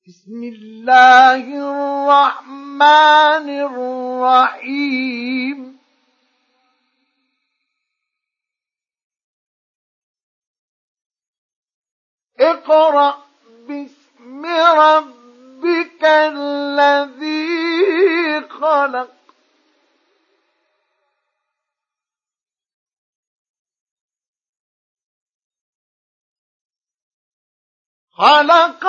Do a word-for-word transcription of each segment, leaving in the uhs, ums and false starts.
بسم الله الرحمن الرحيم اقرأ باسم ربك الذي خلق خلق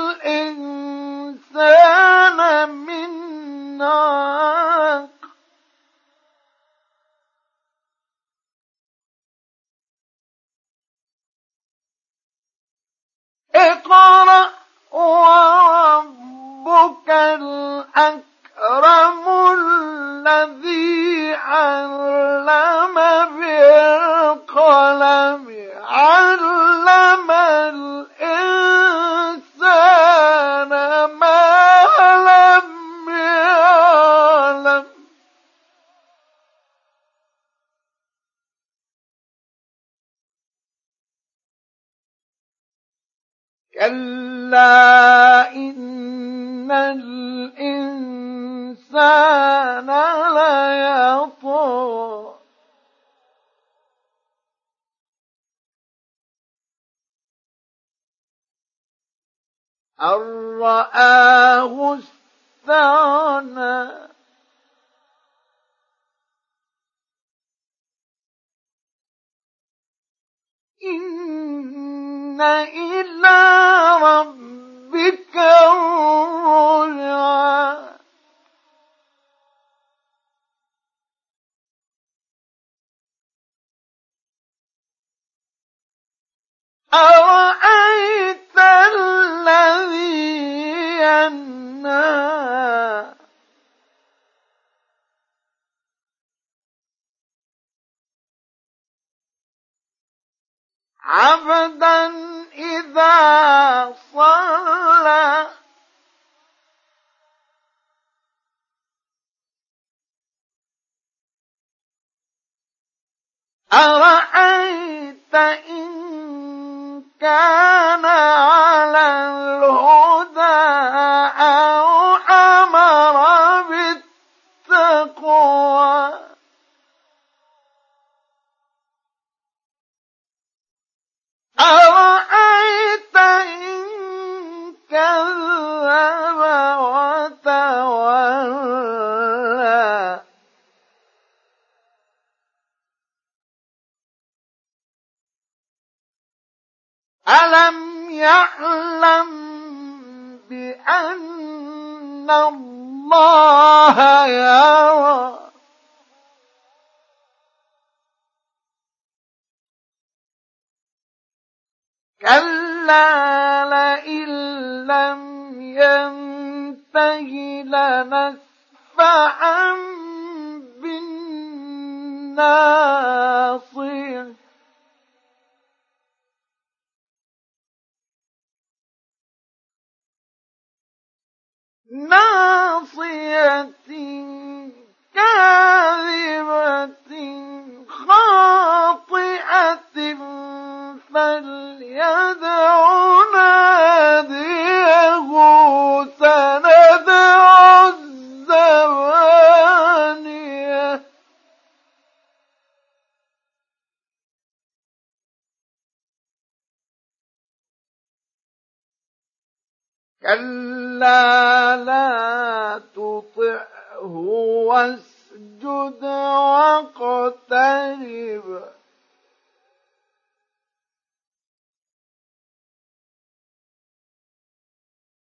الإنسان من علق اقرأ وربك الأكرم الذي علم بالقلم علم الإنسان ما لم يعلم كلا إن الإنسان ليطغى أن رآه استغنى إن إلى ربك الرجعى أرأيت الذي ينهى عبدا إذا صلى أرأيت إن كان على الهدى أو أمر بالتقوى أرأيت إن كذب وتولى ألم يعلم بأن الله يرى كلا لئن لم ينته لنسفعا بالناصية ناصية كاذبة خاطئة فليدع ناديه سندع الزبانية كلا لا تطعه